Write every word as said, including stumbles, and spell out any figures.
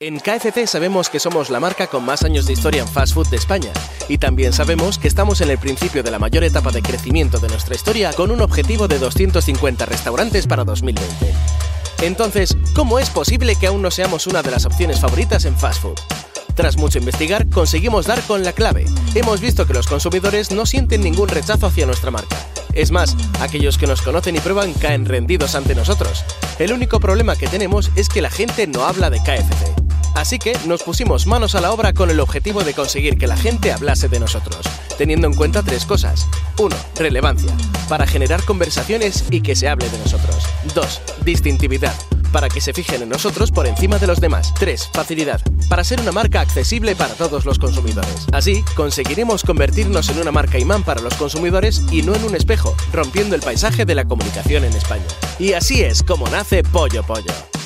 En K F C sabemos que somos la marca con más años de historia en fast food de España y también sabemos que estamos en el principio de la mayor etapa de crecimiento de nuestra historia con un objetivo de doscientos cincuenta restaurantes para dos mil veinte. Entonces, ¿cómo es posible que aún no seamos una de las opciones favoritas en fast food? Tras mucho investigar, conseguimos dar con la clave. Hemos visto que los consumidores no sienten ningún rechazo hacia nuestra marca. Es más, aquellos que nos conocen y prueban caen rendidos ante nosotros. El único problema que tenemos es que la gente no habla de K F C. Así que nos pusimos manos a la obra con el objetivo de conseguir que la gente hablase de nosotros, teniendo en cuenta tres cosas. uno. Relevancia, para generar conversaciones y que se hable de nosotros. dos. Distintividad, para que se fijen en nosotros por encima de los demás. tres. Facilidad, para ser una marca accesible para todos los consumidores. Así, conseguiremos convertirnos en una marca imán para los consumidores y no en un espejo, rompiendo el paisaje de la comunicación en España. Y así es como nace Pollo Pollo.